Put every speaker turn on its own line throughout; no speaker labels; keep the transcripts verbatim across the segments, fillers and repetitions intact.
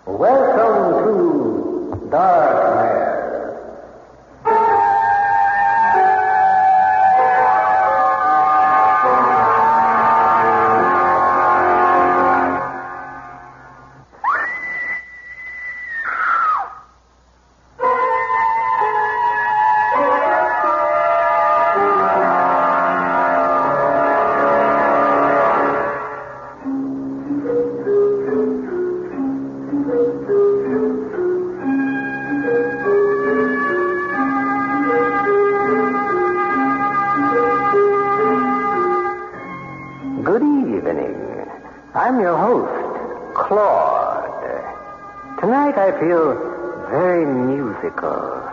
Welcome to Darkmare. Good evening. I'm your host, Claude. Tonight I feel very musical.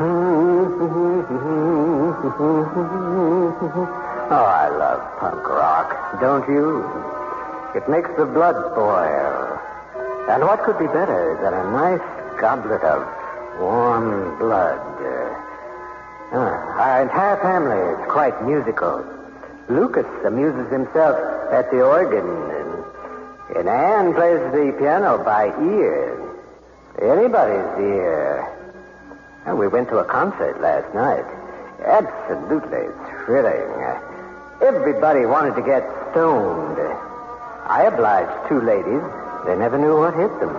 Oh, I love punk rock, don't you? It makes the blood boil. And what could be better than a nice goblet of warm blood? Uh, our entire family is quite musical. Lucas amuses himself at the organ, and, and Anne plays the piano by ear. Anybody's ear. And we went to a concert last night. Absolutely thrilling. Everybody wanted to get stoned. I obliged two ladies. They never knew what hit them.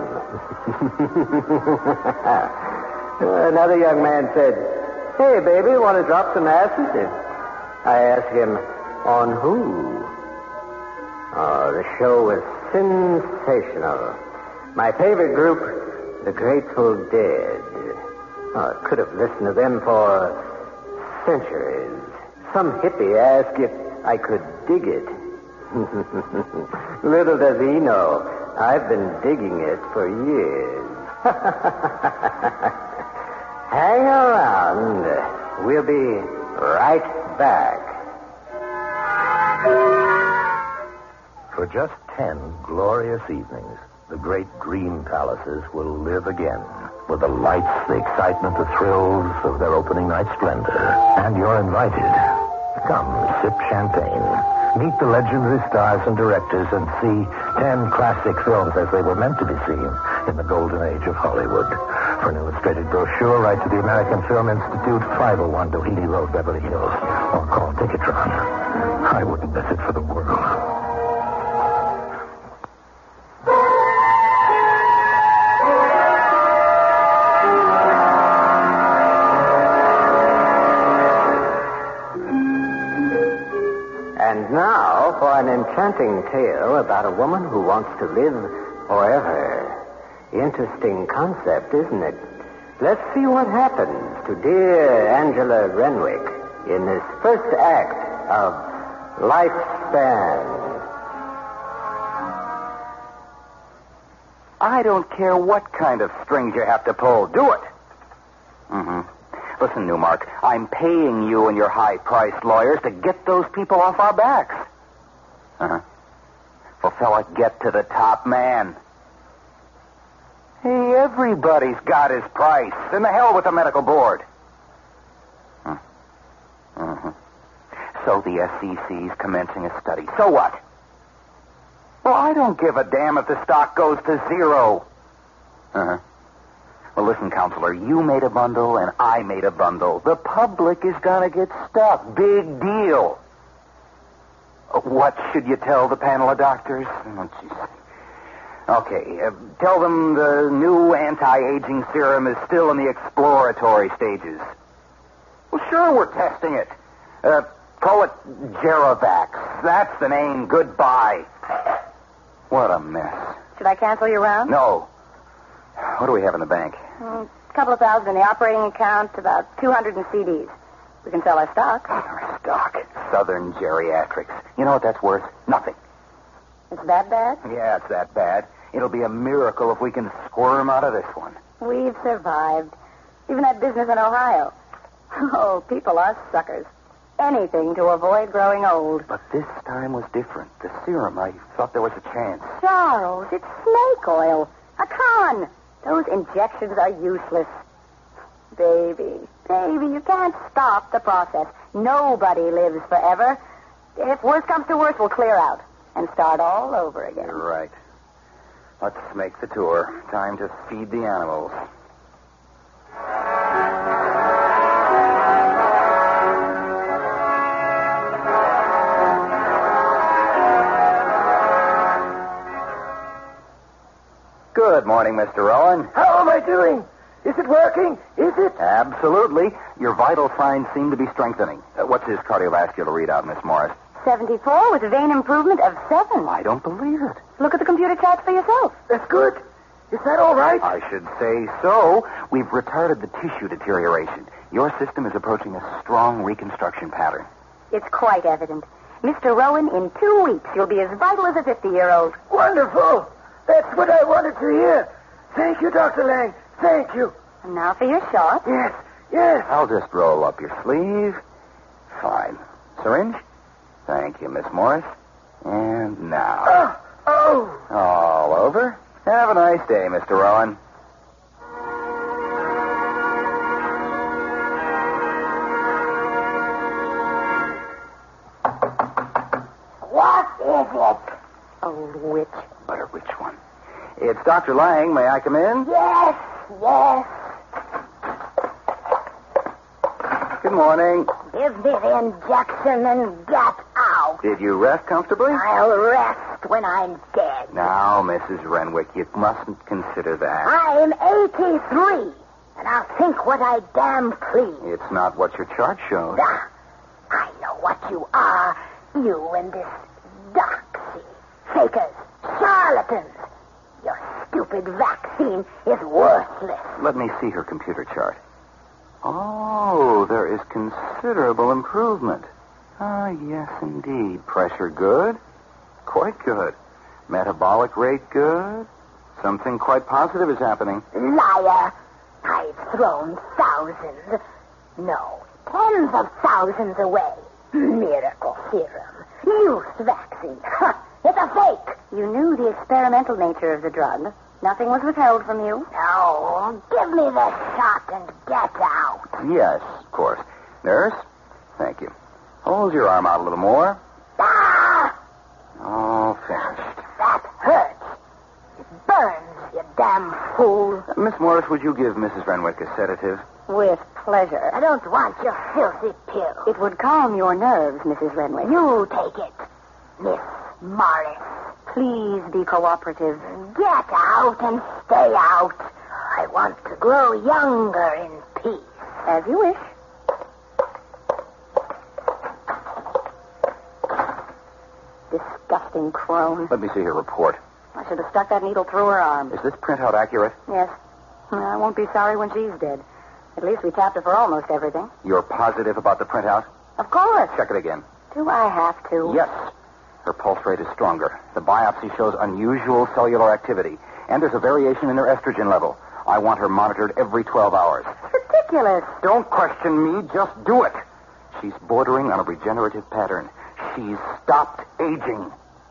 Another young man said, "Hey, baby, want to drop some acid?" I asked him, "On who?" Oh, the show was sensational. My favorite group, the Grateful Dead. Oh, I could have listened to them for centuries. Some hippie asked if I could dig it. Little does he know, I've been digging it for years. Hang around. We'll be right back.
For just ten glorious evenings, the great dream palaces will live again with the lights, the excitement, the thrills of their opening night splendor. And you're invited. Come, sip champagne, meet the legendary stars and directors, and see ten classic films as they were meant to be seen in the golden age of Hollywood. For an illustrated brochure, write to the American Film Institute, five oh one Doheny Road, Beverly Hills, or call Ticketron. I wouldn't miss it for the world.
And now for an enchanting tale about a woman who wants to live forever. Interesting concept, isn't it? Let's see what happens to dear Angela Renwick in this first act of Lifespan.
I don't care what kind of strings you have to pull. Do it. Mm-hmm. Listen, Newmark, I'm paying you and your high-priced lawyers to get those people off our backs. Uh-huh. Well, fella, get to the top man. Hey, everybody's got his price. And the hell with the medical board. Mm-hmm. So the S E C's commencing a study. So what? Well, I don't give a damn if the stock goes to zero. Uh-huh. Well, listen, counselor, you made a bundle and I made a bundle. The public is going to get stuck. Big deal. Uh, what should you tell the panel of doctors? Oh, geez. Okay, uh, tell them the new anti-aging serum is still in the exploratory stages. Well, sure, we're testing it. Uh, call it Geravax. That's the name. Goodbye. What a mess.
Should I cancel your round?
No. What do we have in the bank?
Mm, a couple of thousand in the operating account, about two hundred in C Ds. We can sell our stock.
Our stock. Southern Geriatrics. You know what that's worth? Nothing.
It's that bad?
Yeah, it's that bad. It'll be a miracle if we can squirm out of this one.
We've survived. Even that business in Ohio. Oh, people are suckers. Anything to avoid growing old.
But this time was different. The serum, I thought there was a chance.
Charles, it's snake oil. A con. Those injections are useless. Baby, baby, you can't stop the process. Nobody lives forever. If worse comes to worse, we'll clear out and start all over again.
You're right. Let's make the tour. Time to feed the animals. Good morning, Mister Rowan.
How am I doing? Is it working? Is it?
Absolutely. Your vital signs seem to be strengthening. Uh, what's his cardiovascular readout, Miss Morris?
seventy-four with a vein improvement of seven.
I don't believe it.
Look at the computer charts for yourself.
That's good. Is that all right?
I should say so. We've retarded the tissue deterioration. Your system is approaching a strong reconstruction pattern.
It's quite evident. Mister Rowan, in two weeks, you'll be as vital as a fifty-year-old.
Wonderful. That's what I wanted to hear. Thank you, Doctor Lang. Thank you.
And now for your shot.
Yes, yes.
I'll just roll up your sleeve. Fine. Syringe? Thank you, Miss Morris. And now.
Oh, oh.
All over. Have a nice day, Mister Rowan.
What is it?
Old witch.
But a rich one. It's Doctor Lang. May I come in?
Yes, yes.
Good morning.
Give me the injection and get out.
Did you rest comfortably?
I'll rest when I'm dead.
Now, Missus Renwick, you mustn't consider that.
I'm eighty-three, and I'll think what I damn please.
It's not what your chart shows.
Ah, I know what you are. You and this doxy. Fakers, charlatans. Your stupid vaccine is worthless.
Let me see her computer chart. Oh, there is considerable improvement. Ah, yes, indeed. Pressure good. Quite good. Metabolic rate good. Something quite positive is happening.
Liar. I've thrown thousands, no, tens of thousands away. Miracle serum. Youth vaccine. Ha! It's a fake.
You knew the experimental nature of the drug. Nothing was withheld from you.
No, give me the shot and get out.
Yes, of course. Nurse, thank you. Hold your arm out a little more.
Ah!
All finished.
That hurts. It burns, you damn fool.
Uh, Miss Morris, would you give Missus Renwick a sedative?
With pleasure.
I don't want your filthy pill.
It would calm your nerves, Missus Renwick.
You take it, Miss Morris.
Please be cooperative.
Get out and stay out. I want to grow younger in peace.
As you wish. Disgusting crone.
Let me see her report.
I should have stuck that needle through her arm.
Is this printout accurate?
Yes. I won't be sorry when she's dead. At least we tapped her for almost everything.
You're positive about the printout?
Of course.
Check it again.
Do I have to?
Yes. Her pulse rate is stronger. The biopsy shows unusual cellular activity. And there's a variation in her estrogen level. I want her monitored every twelve hours.
It's ridiculous.
Don't question me. Just do it. She's bordering on a regenerative pattern. She's stopped aging.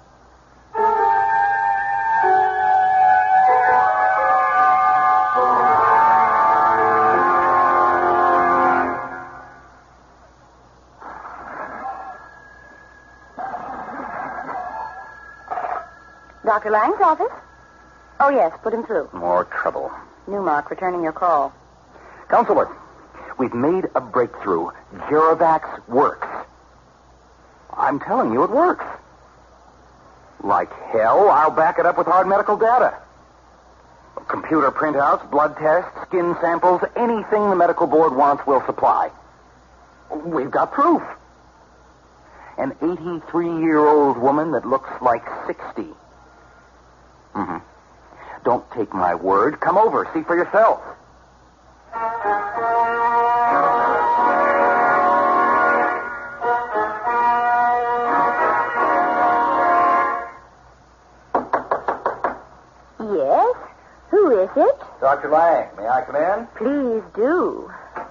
Doctor Lang's office? Oh, yes, put him through.
More trouble.
Newmark, returning your call.
Counselor, we've made a breakthrough. Geravax works. I'm telling you, it works. Like hell, I'll back it up with hard medical data. Computer printouts, blood tests, skin samples, anything the medical board wants, we'll supply. We've got proof. An eighty-three-year-old woman that looks like sixty. Mm-hmm. Don't take my word. Come over. See for yourself.
Yes? Who is it?
Doctor Lang, may I come in?
Please do.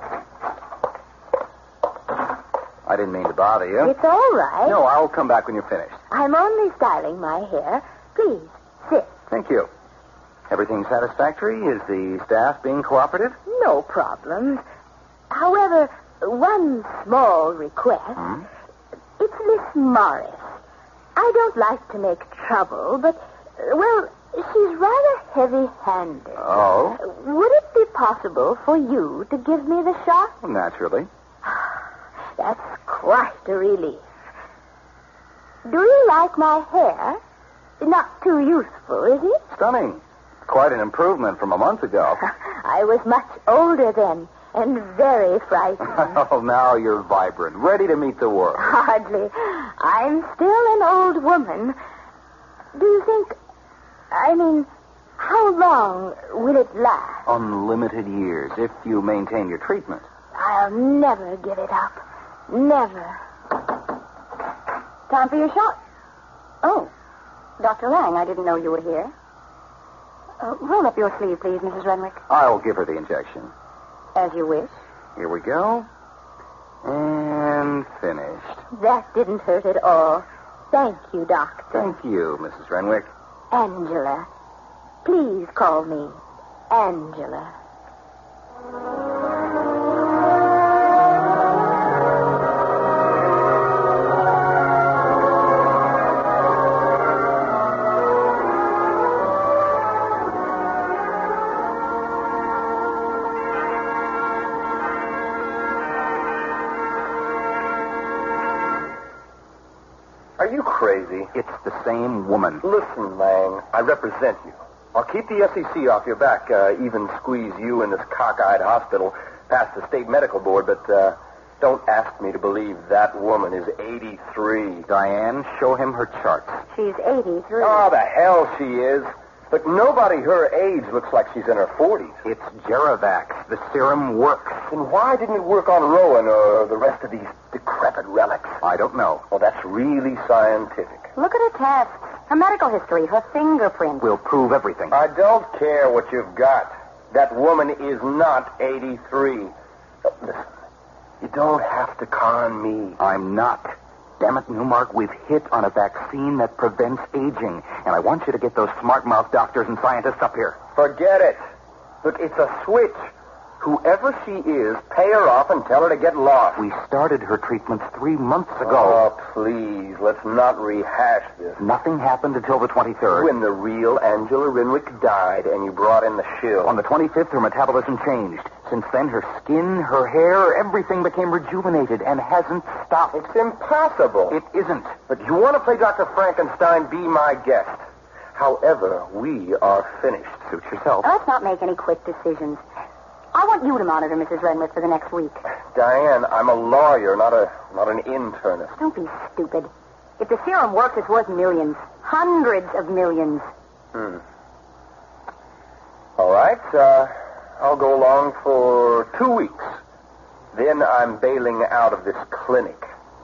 I didn't mean to bother you.
It's all right.
No, I'll come back when you're finished.
I'm only styling my hair. Please, sit.
Thank you. Everything satisfactory? Is the staff being cooperative?
No problems. However, one small request.
Hmm?
It's Miss Morris. I don't like to make trouble, but, well,
She's rather heavy-handed.
Oh?
Would it be possible for you to give me the shot?
Well, naturally.
That's quite a relief. Do you like my hair? Not too youthful, is it?
Stunning. Quite an improvement from a month ago.
I was much older then and very frightened.
Oh, now you're vibrant, ready to meet the world.
Hardly. I'm still an old woman. Do you think... I mean, how long will it last?
Unlimited years, if you maintain your treatment.
I'll never give it up. Never.
Time for your shot. Oh, Doctor Lang, I didn't know you were here. Uh, roll up your sleeve, please, Missus Renwick.
I'll give her the injection.
As you wish.
Here we go. And finished.
That didn't hurt at all. Thank you, Doctor.
Thank you, Missus Renwick.
Angela. Please call me Angela.
Are you crazy?
It's the same woman.
Listen, Lang, I represent you. I'll keep the S E C off your back, uh, even squeeze you in this cockeyed hospital past the state medical board, but uh, don't ask me to believe that woman is eighty-three.
Diane, show him her charts.
She's eighty-three.
Oh, the hell she is. But nobody her age looks like she's in her forties.
It's Geravax. The serum works.
Then why didn't it work on Rowan or the rest of these decrepit relics?
I don't know.
Well, that's really scientific.
Look at her tests. Her medical history, her fingerprints.
We'll prove everything.
I don't care what you've got. That woman is not eighty-three. Listen, you don't have to con me.
I'm not. Damn it, Newmark, we've hit on a vaccine that prevents aging. And I want you to get those smart-mouth doctors and scientists up here.
Forget it. Look, it's a switch. Whoever she is, pay her off and tell her to get lost.
We started her treatments three months ago.
Oh, please, let's not rehash this.
Nothing happened until the twenty-third.
When the real Angela Renwick died and you brought in the shill.
On the twenty-fifth, her metabolism changed. Since then, her skin, her hair, everything became rejuvenated and hasn't stopped.
It's impossible.
It isn't.
But you want to play Doctor Frankenstein, be my guest. However, we are finished.
Suit yourself.
Let's not make any quick decisions. I want you to monitor Missus Renwick for the next week.
Diane, I'm a lawyer, not a not an internist.
Don't be stupid. If the serum works, it's worth millions. Hundreds of millions.
Hmm. All right, uh, I'll go along for two weeks. Then I'm bailing out of this clinic.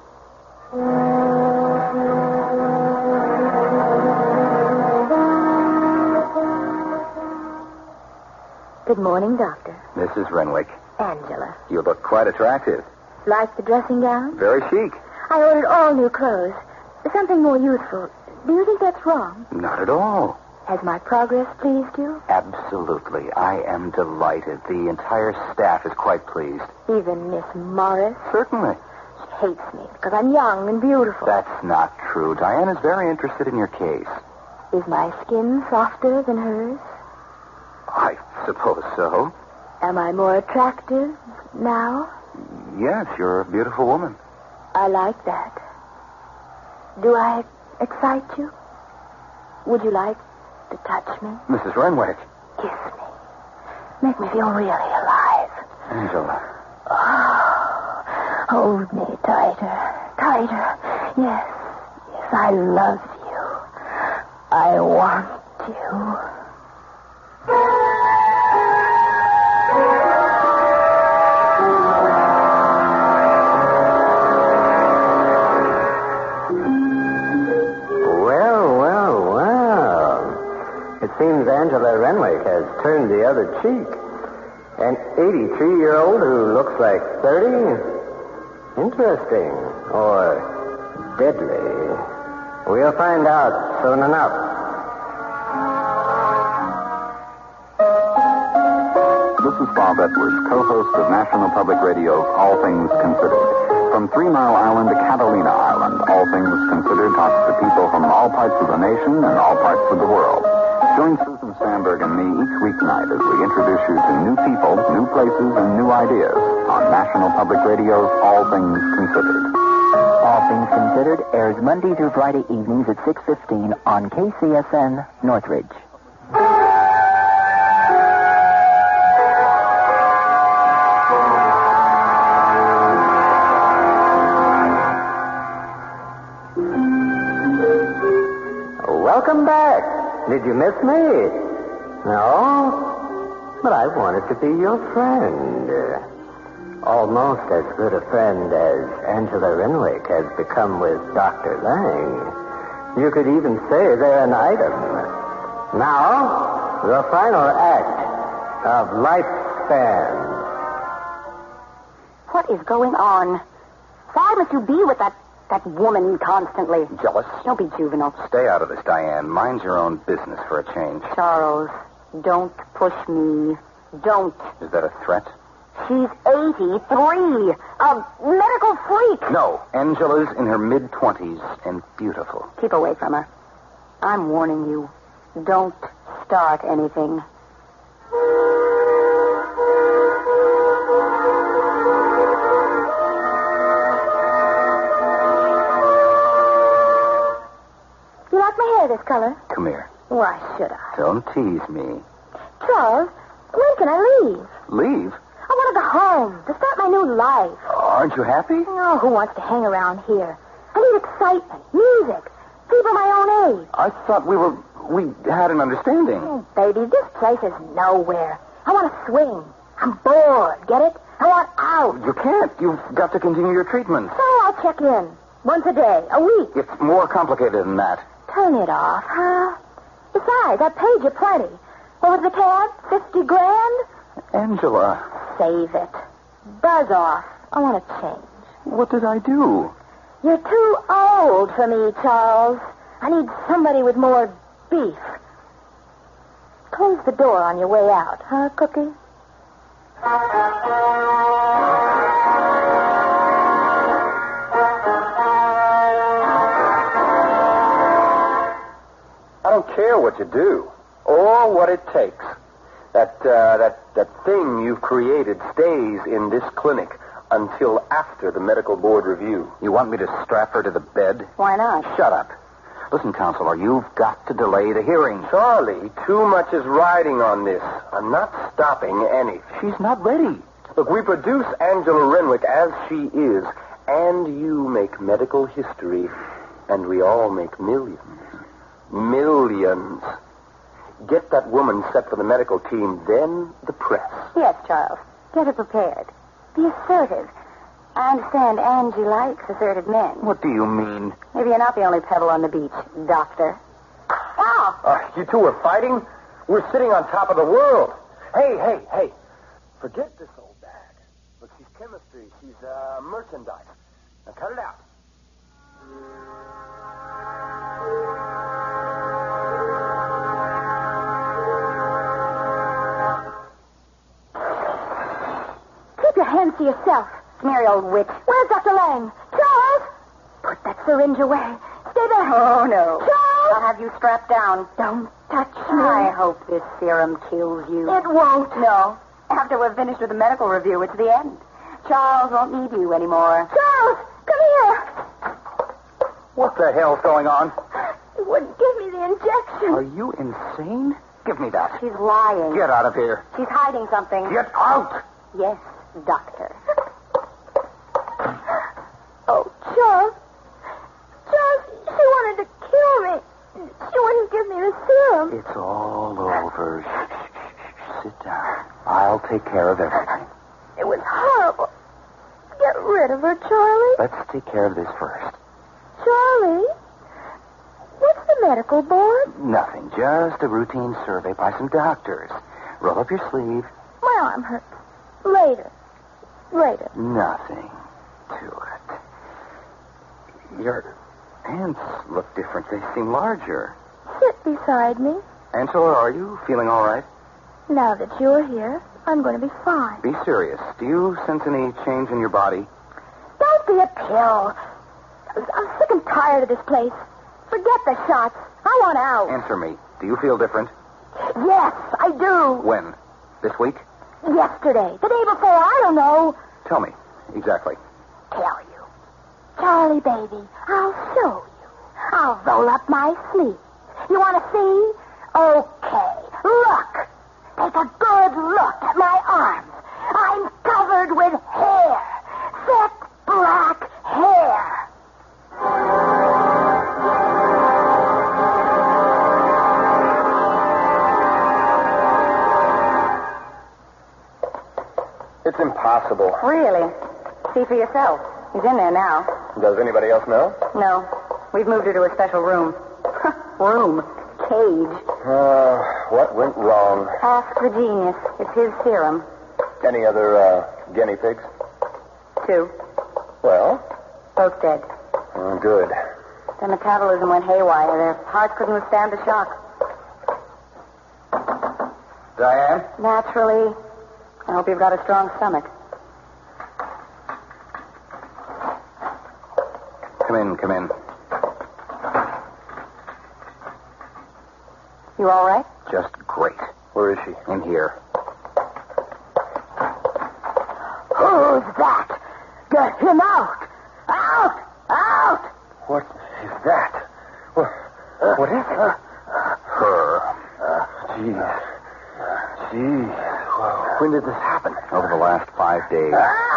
Good morning, Doctor.
Missus Renwick,
Angela.
you look quite attractive.
Like the dressing gown?
Very chic.
I ordered all new clothes. Something more youthful. Do you think that's wrong?
Not at all.
Has my progress pleased you?
Absolutely. I am delighted. The entire staff is quite pleased.
Even Miss Morris?
Certainly.
She hates me because I'm young and beautiful.
That's not true. Diane is very interested in your case.
Is my skin softer than hers?
I suppose so.
Am I more attractive now?
Yes, you're a beautiful woman.
I like that. Do I excite you? Would you like to touch me?
Missus Renwick.
Kiss me. Make me feel really alive.
Angela.
Oh, hold me tighter, tighter. Yes, yes, I love you. I want you.
Well, well, well. It seems Angela Renwick has turned the other cheek. An eighty-three-year-old who looks like thirty? Interesting. Or deadly. We'll find out soon enough.
This is Bob Edwards, co-host of National Public Radio's All Things Considered. From Three Mile Island to Catalina Island, All Things Considered talks to people from all parts of the nation and all parts of the world. Join Susan Stamberg and me each weeknight as we introduce you to new people, new places, and new ideas on National Public Radio's All Things Considered.
All Things Considered airs Monday through Friday evenings at six fifteen on K C S N Northridge.
Welcome back. Did you miss me? No? But I wanted to be your friend. Almost as good a friend as Angela Renwick has become with Doctor Lang. You could even say they're an item. Now, the final act of Lifespan.
What is going on? Why must you be with that, that woman constantly?
Jealous?
Don't be juvenile.
Stay out of this, Diane. Mind your own business for a change.
Charles, don't push me. Don't.
Is that a threat?
She's eighty-three. A medical freak.
No. Angela's in her mid-twenties and beautiful.
Keep away from her. I'm warning you. Don't start anything.
You like my hair this color?
Come here.
Why should I?
Don't tease me.
Charles, when can I leave?
Leave?
I want to go home to start my new life.
Aren't you happy?
Oh, who wants to hang around here? I need excitement, music, people my own age.
I thought we were... we had an understanding.
Oh, baby, this place is nowhere. I want to swing. I'm bored, get it? I want out.
You can't. You've got to continue your treatment.
So I'll check in. Once a day, a week.
It's more complicated than that.
Turn it off, huh? Besides, I paid you plenty. What was the tab? Fifty grand?
Angela.
Save it. Buzz off. I want to change.
What did I do?
You're too old for me, Charles. I need somebody with more beef. Close the door on your way out, huh, Cookie?
I don't care what you do or what it takes. That, uh, that, that thing you've created stays in this clinic until after the medical board review.
You want me to strap her to the bed?
Why not?
Shut up. Listen, Counselor, you've got to delay the hearing.
Charlie, too much is riding on this. I'm not stopping anything.
She's not ready.
Look, we produce Angela Renwick as she is, and you make medical history, and we all make millions. Millions. Get that woman set for the medical team, then the press.
Yes, Charles. Get her prepared. Be assertive. I understand Angie likes assertive men.
What do you mean?
Maybe you're not the only pebble on the beach, Doctor. Ow!
Uh, you two are fighting? We're sitting on top of the world. Hey, hey, hey. Forget this old bag. Look, she's chemistry. She's uh, merchandise. Now cut it out.
Keep your hands to yourself.
Smeary old witch.
Where's Doctor Lang? Charles! Put that syringe away. Stay there.
Oh, no.
Charles!
I'll have you strapped down.
Don't touch me.
I hope this serum kills you.
It won't.
No. After we're finished with the medical review, it's the end. Charles won't need you anymore.
Charles! Come here!
What the hell's going on?
You wouldn't give me the injection.
Are you insane? Give me that.
She's lying.
Get out of here.
She's hiding something.
Get out!
Yes, Doctor.
Oh, Charles. Charles, she wanted to kill me. She wouldn't give me the serum.
It's all over. Shh, shh, shh. Sit down. I'll take care of everything.
It was horrible. Get rid of her, Charlie.
Let's take care of this first.
Charlie? What's the medical board?
Nothing. Just a routine survey by some doctors. Roll up your sleeve.
My arm hurts. Later. Later.
Nothing to it. Your hands look different. They seem larger.
Sit beside me.
Angela, are you feeling all right?
Now that you're here, I'm going to be fine.
Be serious. Do you sense any change in your body?
Don't be a pill. I'm sick and tired of this place. Forget the shots. I want out.
Answer me. Do you feel different?
Yes, I do.
When? This week?
Yesterday. The day before, I don't know.
Tell me, exactly.
Tell you. Charlie, baby, I'll show you. I'll roll up my sleeve. You want to see? Okay, look. Take a good look at my arms. I'm covered with hair. Thick black hair.
It's impossible.
Really? See for yourself. He's in there now.
Does anybody else know?
No. We've moved her to a special room. Room. Cage.
Uh, what went wrong?
Ask the genius. It's his serum.
Any other uh, guinea pigs?
Two.
Well?
Both dead.
Oh, good.
Their metabolism went haywire. Their hearts couldn't withstand the shock.
Diane?
Naturally. I hope you've got a strong stomach.
Come in, come in.
You all right?
Just great.
Where is she?
In here.
Who's that? Get him out! Out! Out!
What is that? What, what is it?
Her.
Jeez. Jeez. Well, when did this happen?
Over the last five days.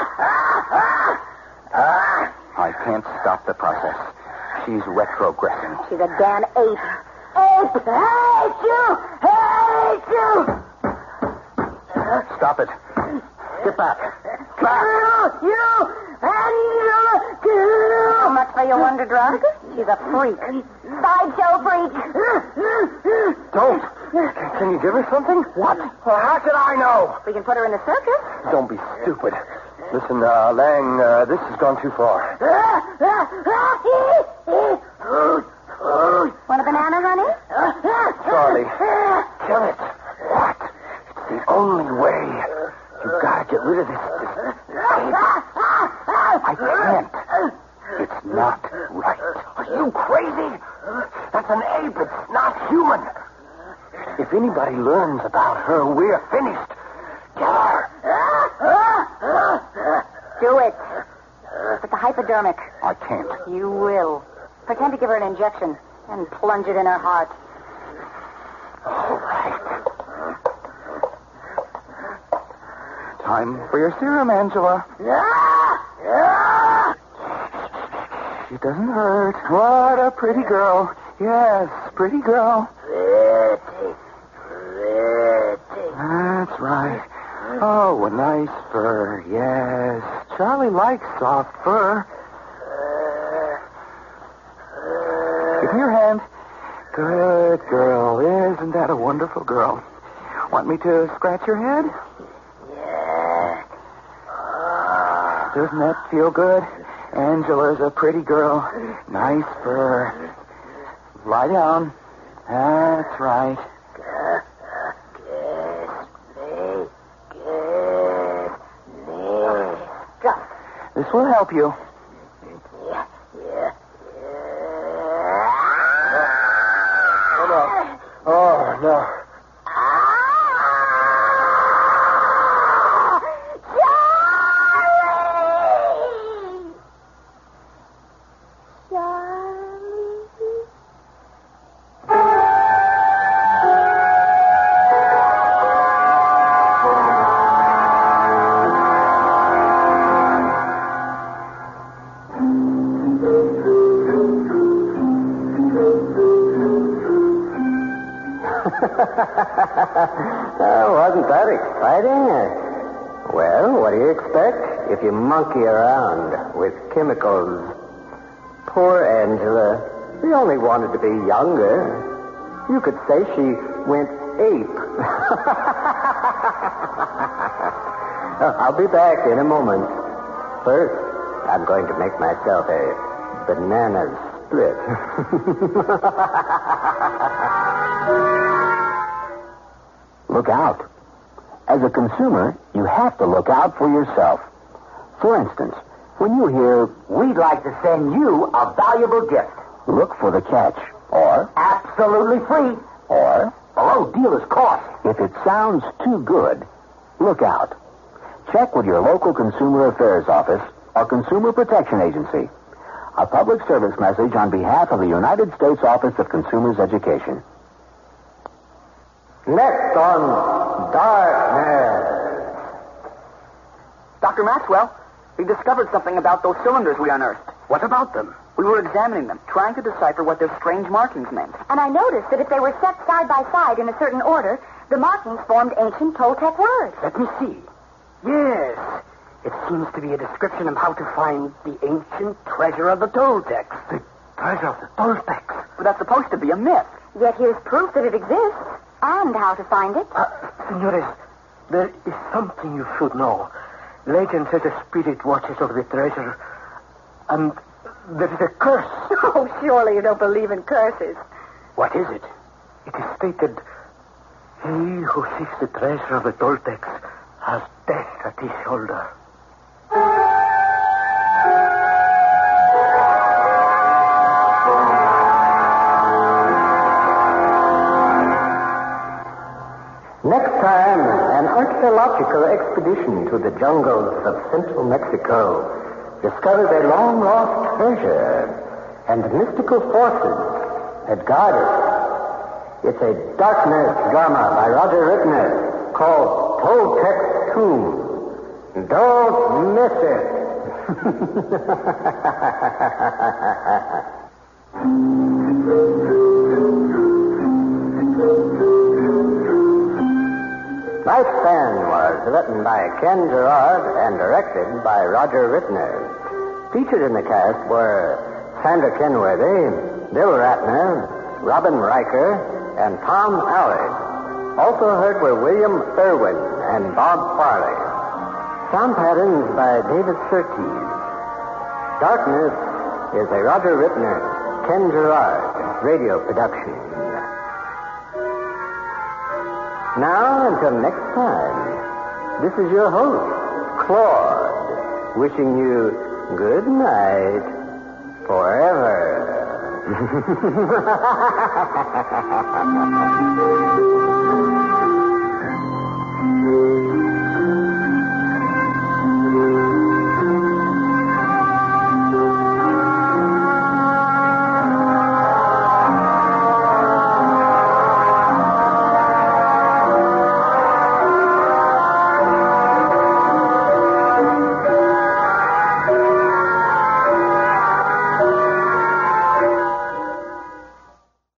I can't stop the process. She's retrogressing.
She's a damn ape.
Ape! Hate you! Hate you!
Stop it. Get back.
Kill you! And you!
So much for your wonder drug? She's a freak.
Sideshow freak!
Don't. Can, can you give her something? What? Well, how should I know?
We can put her in the circus.
Don't be stupid. Listen, uh, Lang, uh, this has gone too far.
Want a banana, honey?
Charlie, kill it. What? It's the only way. You've got to get rid of this. this ape. I can't. It's not right. Are you crazy? That's an ape. It's not human. If anybody learns about her, we're finished. Kill her.
Do it. But the hypodermic.
I can't.
You will. Pretend to give her an injection and plunge it in her heart.
All right. Time for your serum, Angela. It doesn't hurt. What a pretty girl. Yes, pretty girl.
Pretty. Pretty.
That's right. Oh, a nice fur. Yes. Charlie likes soft fur. Give me your hand. Good girl. Isn't that a wonderful girl? Want me to scratch your head?
Yeah.
Doesn't that feel good? Angela's a pretty girl. Nice fur. Lie down. That's right. This will help you.
Yeah, yeah, yeah.
Oh, no. Oh, no.
Oh, wasn't that exciting? Well, what do you expect if you monkey around with chemicals? Poor Angela. She only wanted to be younger. You could say she went ape. I'll be back in a moment. First, I'm going to make myself a banana split.
Look out. As a consumer, you have to look out for yourself. For instance, when you hear,
"We'd like to send you a valuable gift,"
look for the catch. Or,
absolutely free,
or,
Below dealer's cost.
If it sounds too good, look out. Check with your local Consumer Affairs Office or Consumer Protection Agency. A public service message on behalf of the United States Office of Consumers Education.
Next on Darkness.
Doctor Maxwell, we discovered something about those cylinders we unearthed.
What about them?
We were examining them, trying to decipher what their strange markings meant.
And I noticed that if they were set side by side in a certain order, the markings formed ancient Toltec words.
Let me see. Yes. It seems to be a description of how to find the ancient treasure of the Toltecs. The treasure of the Toltecs?
But that's supposed to be a myth.
Yet here's proof that it exists, and how to find it.
Uh, senores, there is something you should know. Legend says a spirit watches over the treasure, and there is a curse.
Oh, surely you don't believe in curses.
What is it? It is stated, he who seeks the treasure of the Toltecs has death at his shoulder.
Next time, an archaeological expedition to the jungles of central Mexico discovers a long-lost treasure and mystical forces that guard it. It's a Darkness drama by Roger Rittner called Toltec's Tomb. Don't miss it. Lifespan was written by Ken Gerard and directed by Roger Rittner. Featured in the cast were Sandra Kenworthy, Bill Ratner, Robin Riker, and Tom Allard. Also heard were William Irwin and Bob Farley. Sound patterns by David Surtees. Darkness is a Roger Rittner, Ken Gerard radio production. Now, until next time, this is your host, Claude, wishing you good night forever.